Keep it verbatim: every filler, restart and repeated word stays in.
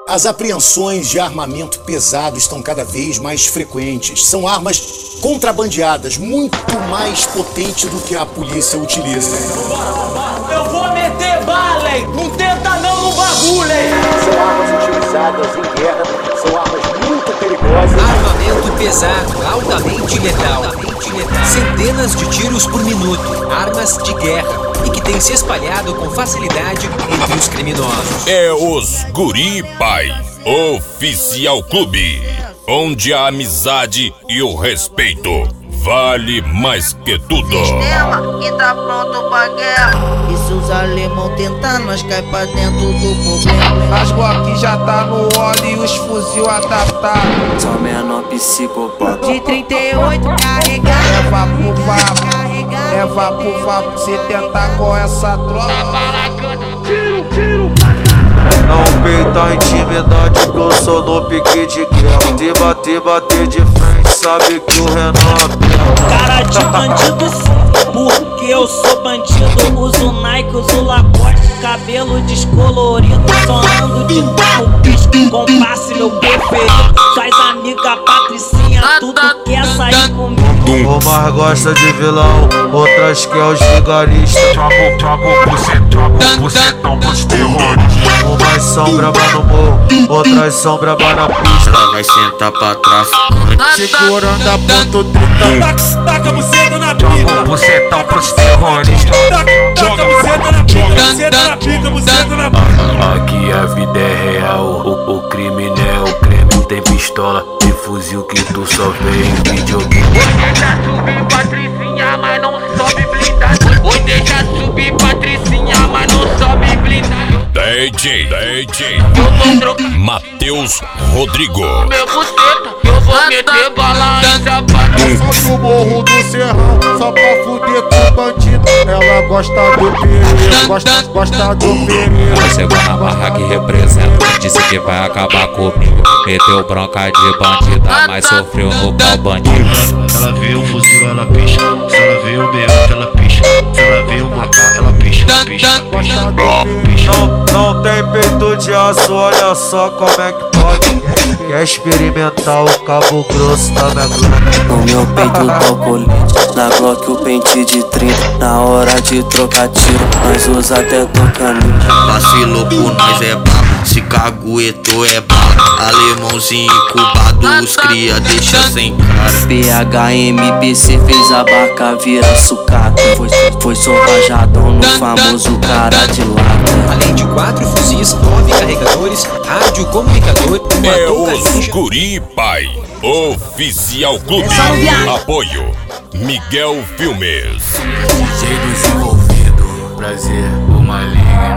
As apreensões de armamento pesado estão cada vez mais frequentes. São armas contrabandeadas, muito mais potentes do que a polícia utiliza. Eu vou meter bala, hein? Não tenta não no bagulho, hein? São armas utilizadas em guerra, são armas muito perigosas. Armamento pesado, altamente letal. Centenas de tiros por minuto, armas de guerra. E que tem se espalhado com facilidade entre os criminosos. É os Guri Pai Oficial Clube, onde a amizade e o respeito vale mais que tudo. Sistema que tá pronto pra guerra. E se os alemão tentar, nós cai pra dentro do problema. As Glock já tá no óleo e os fuzil adaptados. Só menor psicopata. De trinta e oito carregado. Leva pro vapo, leva pro vapo. Se tentar com essa tropa. Tiro, tiro. Não peita a intimidade que eu sou no pique de guerra. Te bater, bater de frente, sabe que o Renan cara de bandido sim, porque eu sou bandido. Uso Nike, uso Lacoste, cabelo descolorido. Só ando de carro pisco, compasse meu preferido. Suas amigas Patricinha, tudo quer sair comigo. Umas gosta de vilão, outras que é os vigaristas. Joga, joga o bucetão, joga o bucetão pros terroristas. Umas são braba no morro, outras são braba na pista. Ela vai sentar pra trás, segurando a ponto trinta. Taca a buceta na Joga o pica. bucetão pros terroristas. Taca a buceta na pica, buceta na pica, buceta na pica. Aqui a vida é real, o, o crime não é o creme. Tem pistola e fuzil que tu só vê em videogame. Deixa subir Patricinha, mas não sobe blindado. Vou deixar subir Patricinha, mas não sobe blindado. D J, D J Matheus Rodrigo. Meu buceta, eu vou meter bala em sapato. Só do morro do Serrão, só pra fuder com bandido. Ela gosta do perigo, gosta, gosta do perigo. Chegou na barra que representa, disse que vai acabar comigo. Meteu bronca de bandida, mas sofreu no pau bandido. Ela vê o fuzil, ela picha. Se ela vê o B O, ela picha. Se ela vê o matar, ela picha. Picha, picha, picha. Não, não tem peito de aço, olha só como é que pode. Quer experimentar o cabo grosso da minha Glock? No meu peito tá o colete, na Glock o pente de trinta. Na hora de trocar tiro, nós usa até tocaninho. Vacilou por nós é brabo, se caguetou é bala. Alemãozinho incubado, os cria deixa sem cara. P H M P C fez a barca virar sucata. Foi, foi só rajadão no famoso cara de lata. Além de quatro fuzis, nove carregadores, rádio comunicador, É os Guri Pai Oficial Clube. Apoio Miguel Filmes. Cheio desenvolvido, prazer, uma liga.